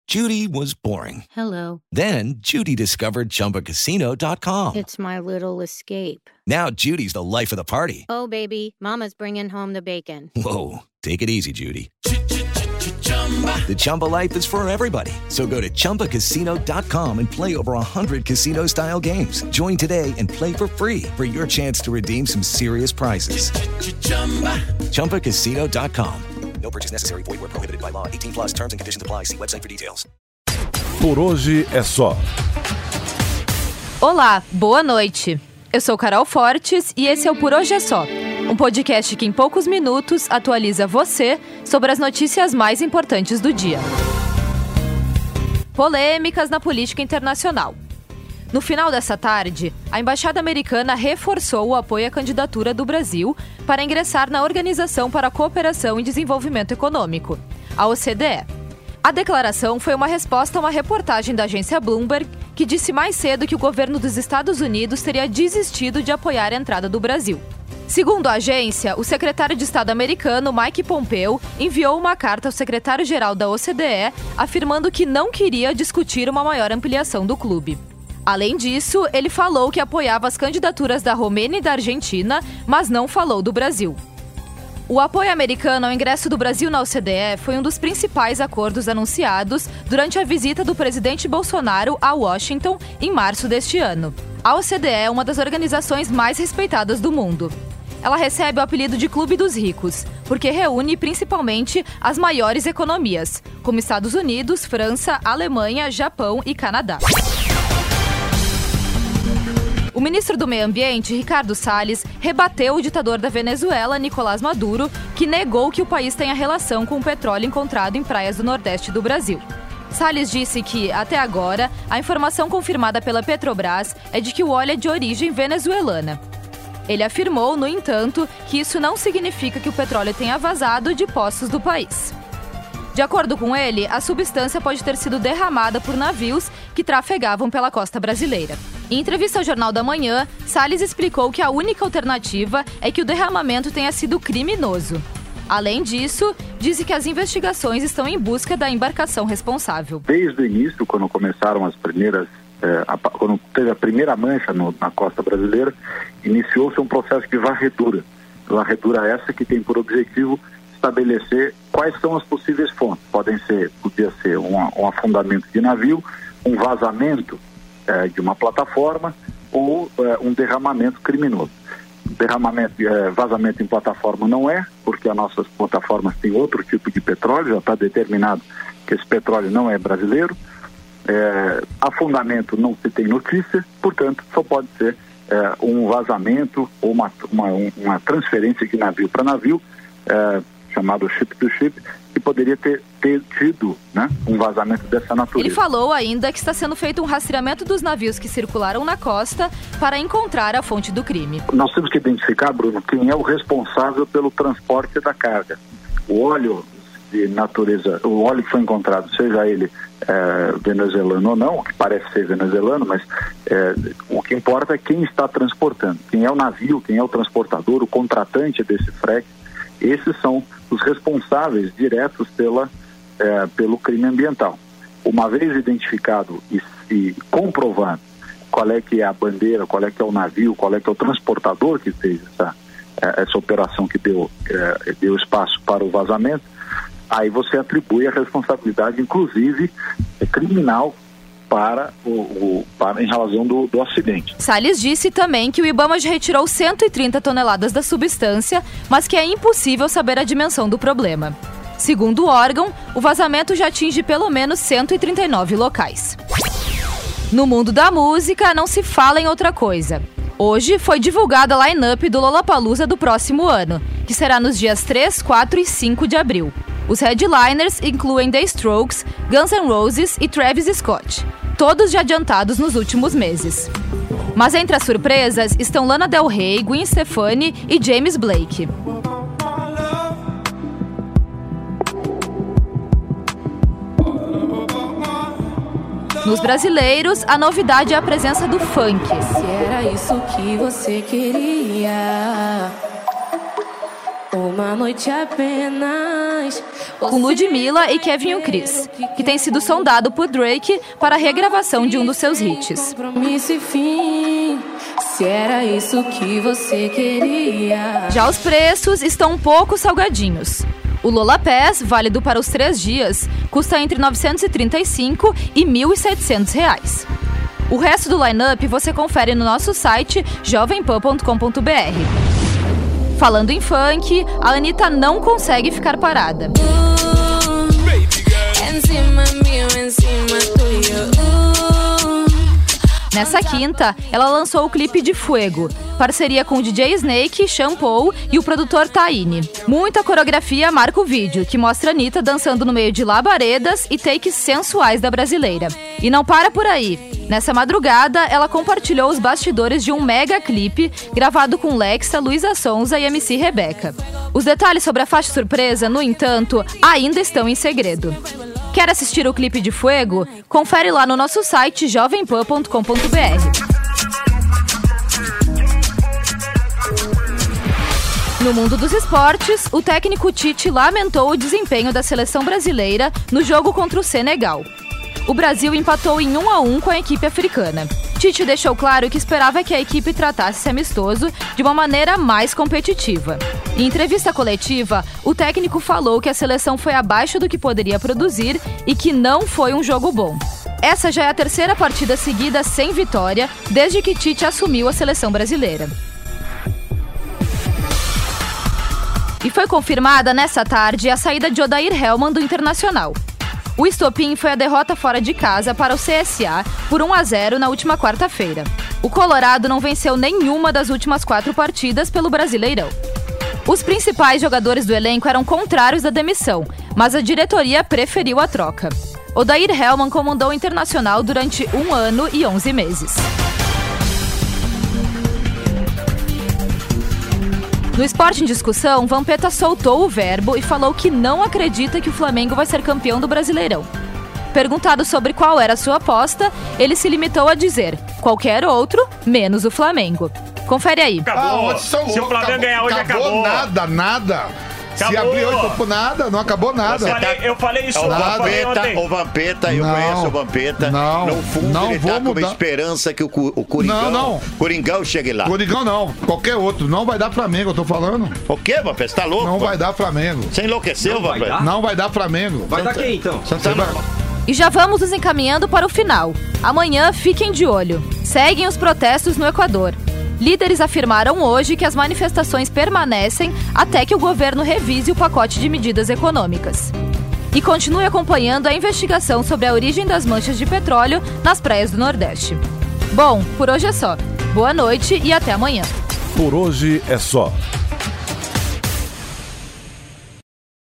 Judy was boring. Hello. Then Judy discovered ChumbaCasino.com. It's my little escape. Now Judy's the life of the party. Oh, baby, mama's bringing home the bacon. Whoa, take it easy, Judy. The Chumba life is for everybody. So go to ChumbaCasino.com and play over 100 casino-style games. Join today and play for free for your chance to redeem some serious prizes. ChumbaCasino.com. No purchase necessary. Void where prohibited by law. 18 plus terms and conditions apply. See website for details. Por hoje é só. Olá, boa noite. Eu sou Carol Fortes e esse é o Por Hoje é Só. Um podcast que em poucos minutos atualiza você sobre as notícias mais importantes do dia. Polêmicas na política internacional. No final dessa tarde, a Embaixada Americana reforçou o apoio à candidatura do Brasil para ingressar na Organização para a Cooperação e Desenvolvimento Econômico, a OCDE. A declaração foi uma resposta a uma reportagem da agência Bloomberg, que disse mais cedo que o governo dos Estados Unidos teria desistido de apoiar a entrada do Brasil. Segundo a agência, o secretário de Estado americano, Mike Pompeo, enviou uma carta ao secretário-geral da OCDE afirmando que não queria discutir uma maior ampliação do clube. Além disso, ele falou que apoiava as candidaturas da Romênia e da Argentina, mas não falou do Brasil. O apoio americano ao ingresso do Brasil na OCDE foi um dos principais acordos anunciados durante a visita do presidente Bolsonaro a Washington em março deste ano. A OCDE é uma das organizações mais respeitadas do mundo. Ela recebe o apelido de Clube dos Ricos, porque reúne principalmente as maiores economias, como Estados Unidos, França, Alemanha, Japão e Canadá. O ministro do Meio Ambiente, Ricardo Salles, rebateu o ditador da Venezuela, Nicolás Maduro, que negou que o país tenha relação com o petróleo encontrado em praias do Nordeste do Brasil. Salles disse que, até agora, a informação confirmada pela Petrobras é de que o óleo é de origem venezuelana. Ele afirmou, no entanto, que isso não significa que o petróleo tenha vazado de poços do país. De acordo com ele, a substância pode ter sido derramada por navios que trafegavam pela costa brasileira. Em entrevista ao Jornal da Manhã, Salles explicou que a única alternativa é que o derramamento tenha sido criminoso. Além disso, disse que as investigações estão em busca da embarcação responsável. Desde o início, quando começaram as primeiras, quando teve a primeira mancha na costa brasileira, iniciou-se um processo de varredura. Varredura essa que tem por objetivo estabelecer quais são as possíveis fontes. Podia ser um afundamento de navio, um vazamento de uma plataforma ou um derramamento criminoso. Vazamento em plataforma não é, porque as nossas plataformas têm outro tipo de petróleo, já está determinado que esse petróleo não é brasileiro. Afundamento não se tem notícia, portanto só pode ser um vazamento ou uma transferência de navio para navio, chamado ship to ship, que poderia ter tido, né, um vazamento dessa natureza. Ele falou ainda que está sendo feito um rastreamento dos navios que circularam na costa para encontrar a fonte do crime. Nós temos que identificar, Bruno, quem é o responsável pelo transporte da carga. O óleo de natureza, o óleo que foi encontrado, seja ele venezuelano ou não, que parece ser venezuelano, mas o que importa é quem está transportando, quem é o navio, quem é o transportador, o contratante desse frete. Esses são os responsáveis diretos pelo crime ambiental. Uma vez identificado e comprovado qual é que é a bandeira, qual é que é o navio, qual é que é o transportador que fez essa operação que deu espaço para o vazamento, aí você atribui a responsabilidade, inclusive criminal, em razão do acidente. Salles disse também que o Ibama já retirou 130 toneladas da substância, mas que é impossível saber a dimensão do problema. Segundo o órgão, o vazamento já atinge pelo menos 139 locais. No mundo da música, não se fala em outra coisa. Hoje foi divulgada a line-up do Lollapalooza do próximo ano, que será nos dias 3, 4 e 5 de abril. Os headliners incluem The Strokes, Guns N' Roses e Travis Scott, todos já adiantados nos últimos meses. Mas entre as surpresas estão Lana Del Rey, Gwen Stefani e James Blake. Nos brasileiros, a novidade é a presença do funk. Se era isso que você queria, Uma noite apenas. Com Ludmilla e Kevin Chris, que tem sido sondado por Drake para a regravação de um dos seus hits. Compromisso e fim, se era isso que você queria. Já os preços estão um pouco salgadinhos. O Lola Pass, válido para os 3 dias, custa entre R$ 935 e R$ 1.700. O resto do line-up você confere no nosso site jovempan.com.br. Falando em funk, a Anitta não consegue ficar parada. Nessa quinta, ela lançou o clipe de Fuego, parceria com o DJ Snake, Shampoo e o produtor Taine. Muita coreografia marca o vídeo, que mostra a Anitta dançando no meio de labaredas e takes sensuais da brasileira. E não para por aí. Nessa madrugada, ela compartilhou os bastidores de um mega clipe gravado com Lexa, Luísa Sonza e MC Rebeca. Os detalhes sobre a faixa surpresa, no entanto, ainda estão em segredo. Quer assistir o clipe de Fuego? Confere lá no nosso site jovempan.com.br. No mundo dos esportes, o técnico Tite lamentou o desempenho da seleção brasileira no jogo contra o Senegal. O Brasil empatou em 1-1 com a equipe africana. Tite deixou claro que esperava que a equipe tratasse esse amistoso de uma maneira mais competitiva. Em entrevista coletiva, o técnico falou que a seleção foi abaixo do que poderia produzir e que não foi um jogo bom. Essa já é a 3ª partida seguida sem vitória desde que Tite assumiu a seleção brasileira. E foi confirmada nessa tarde a saída de Odair Hellmann do Internacional. O estopim foi a derrota fora de casa para o CSA por 1-0 na última quarta-feira. O Colorado não venceu nenhuma das últimas 4 partidas pelo Brasileirão. Os principais jogadores do elenco eram contrários da demissão, mas a diretoria preferiu a troca. Odair Hellmann comandou o Internacional durante 1 ano e 11 meses. No Esporte em Discussão, Vampeta soltou o verbo e falou que não acredita que o Flamengo vai ser campeão do Brasileirão. Perguntado sobre qual era a sua aposta, ele se limitou a dizer: qualquer outro, menos o Flamengo. Confere aí. Acabou. Se o Flamengo ganhar hoje, acabou. Nada. Se abrir 8 por nada, não acabou nada. Eu falei isso ontem. O Vampeta, eu conheço o Vampeta. No fundo, ele tá com uma esperança que o Coringão chegue lá. Coringão não, qualquer outro. Não vai dar Flamengo, eu tô falando. O quê, Vampeta? Você tá louco? Não vai dar Flamengo. Você enlouqueceu, Vampeta? Não vai dar Flamengo. Vai dar quem, então? E já vamos nos encaminhando para o final. Amanhã, fiquem de olho. Seguem os protestos no Equador. Líderes afirmaram hoje que as manifestações permanecem até que o governo revise o pacote de medidas econômicas. E continue acompanhando a investigação sobre a origem das manchas de petróleo nas praias do Nordeste. Bom, por hoje é só. Boa noite e até amanhã. Por hoje é só.